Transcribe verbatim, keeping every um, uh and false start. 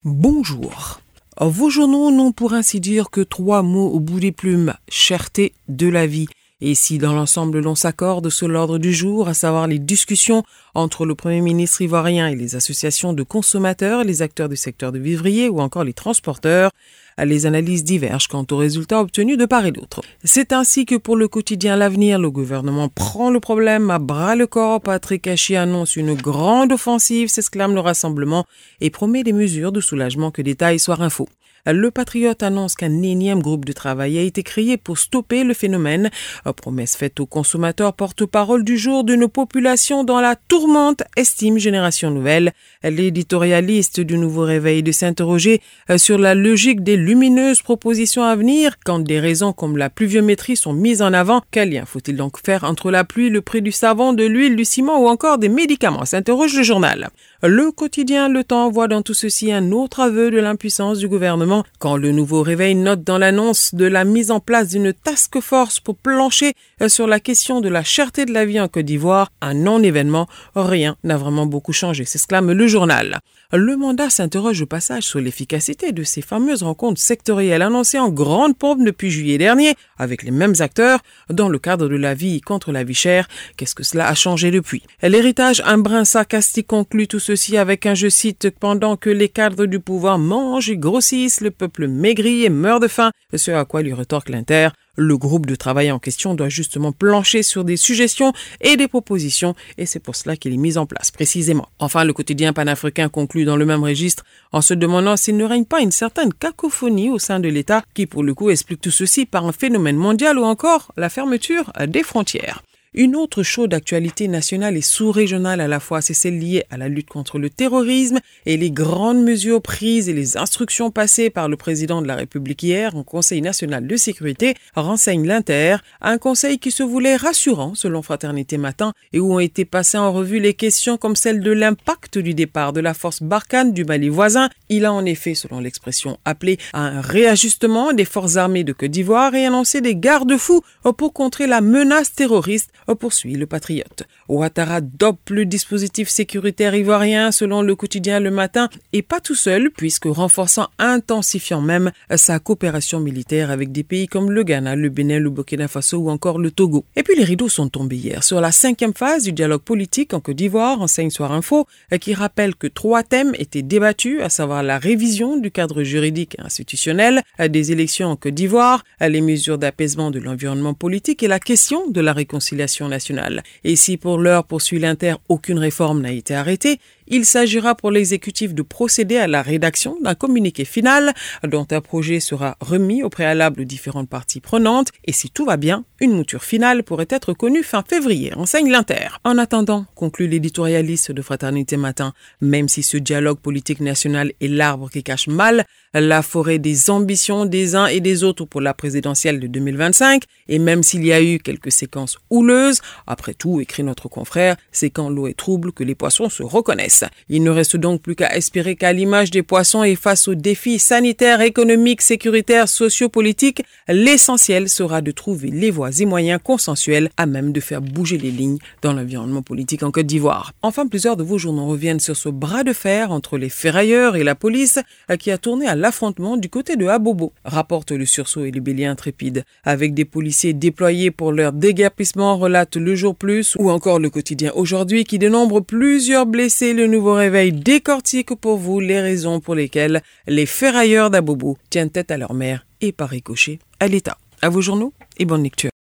Bonjour. Vos journaux n'ont pour ainsi dire que trois mots au bout des plumes, cherté de la vie. Et si dans l'ensemble l'on s'accorde sur l'ordre du jour, à savoir les discussions entre le Premier ministre ivoirien et les associations de consommateurs, les acteurs du secteur de vivrier ou encore les transporteurs, les analyses divergent quant aux résultats obtenus de part et d'autre. C'est ainsi que pour le quotidien L'Avenir, le gouvernement prend le problème à bras-le-corps. Patrick Hachi annonce une grande offensive, s'exclame le Rassemblement et promet des mesures de soulagement que détaille Soir Info. Le Patriote annonce qu'un énième groupe de travail a été créé pour stopper le phénomène. Promesse faite aux consommateurs, porte-parole du jour d'une population dans la tourmente, estime Génération Nouvelle. L'éditorialiste du Nouveau Réveil de s'interroger sur la logique des lumineuses propositions à venir quand des raisons comme la pluviométrie sont mises en avant. Quel lien faut-il donc faire entre la pluie, le prix du savon, de l'huile, du ciment ou encore des médicaments, s'interroge le journal. Le quotidien Le Temps voit dans tout ceci un autre aveu de l'impuissance du gouvernement quand le Nouveau Réveil note dans l'annonce de la mise en place d'une task force pour plancher sur la question de la cherté de la vie en Côte d'Ivoire, un non-événement. Rien n'a vraiment beaucoup changé, s'exclame le journal. Le Mandat s'interroge au passage sur l'efficacité de ces fameuses rencontres sectorielles annoncées en grande pompe depuis juillet dernier avec les mêmes acteurs dans le cadre de la vie contre la vie chère. Qu'est-ce que cela a changé depuis? L'héritage un brin sarcastique conclut tout ceci avec un je cite « Pendant que les cadres du pouvoir mangent et grossissent, le peuple maigrit et meurt de faim », ce à quoi lui rétorque l'Inter. Le groupe de travail en question doit justement plancher sur des suggestions et des propositions et c'est pour cela qu'il est mis en place précisément. Enfin, le quotidien panafricain conclut dans le même registre en se demandant s'il ne règne pas une certaine cacophonie au sein de l'État qui pour le coup explique tout ceci par un phénomène mondial ou encore la fermeture des frontières. Une autre chaude actualité nationale et sous-régionale à la fois, c'est celle liée à la lutte contre le terrorisme et les grandes mesures prises et les instructions passées par le président de la République hier au Conseil national de sécurité, renseigne l'Inter, un conseil qui se voulait rassurant selon Fraternité Matin et où ont été passées en revue les questions comme celle de l'impact du départ de la force Barkhane du Mali voisin. Il a en effet, selon l'expression, appelé à un réajustement des forces armées de Côte d'Ivoire et annoncé des garde-fous pour contrer la menace terroriste, poursuit le Patriote. Ouattara dope le dispositif sécuritaire ivoirien selon le quotidien Le Matin et pas tout seul puisque renforçant, intensifiant même sa coopération militaire avec des pays comme le Ghana, le Bénin, le Burkina Faso ou encore le Togo. Et puis les rideaux sont tombés hier sur la cinquième phase du dialogue politique en Côte d'Ivoire, enseigne Soir Info, qui rappelle que trois thèmes étaient débattus, à savoir la révision du cadre juridique et institutionnel des élections en Côte d'Ivoire, les mesures d'apaisement de l'environnement politique et la question de la réconciliation nationale. Et si pour l'heure, poursuit l'Inter, aucune réforme n'a été arrêtée, il s'agira pour l'exécutif de procéder à la rédaction d'un communiqué final dont un projet sera remis au préalable aux différentes parties prenantes et si tout va bien, une mouture finale pourrait être connue fin février, enseigne l'Inter. En attendant, conclut l'éditorialiste de Fraternité Matin, même si ce dialogue politique national est l'arbre qui cache mal la forêt des ambitions des uns et des autres pour la présidentielle de deux mille vingt-cinq, et même s'il y a eu quelques séquences houleuses, après tout, écrit notre confrère, c'est quand l'eau est trouble que les poissons se reconnaissent. Il ne reste donc plus qu'à espérer qu'à l'image des poissons et face aux défis sanitaires, économiques, sécuritaires, sociopolitiques, l'essentiel sera de trouver les voies et moyens consensuels à même de faire bouger les lignes dans l'environnement politique en Côte d'Ivoire. Enfin, plusieurs de vos journaux reviennent sur ce bras de fer entre les ferrailleurs et la police qui a tourné à l'affrontement du côté de Abobo, rapporte le Sursaut et le Bélier Intrépide. Avec des policiers déployés pour leur déguerpissement, relate Le Jour Plus ou encore le quotidien Aujourd'hui qui dénombre plusieurs blessés. Le Nouveau Réveil décortique pour vous les raisons pour lesquelles les ferrailleurs d'Abobo tiennent tête à leur mère et par ricochet à l'État. À vos journaux et bonne lecture.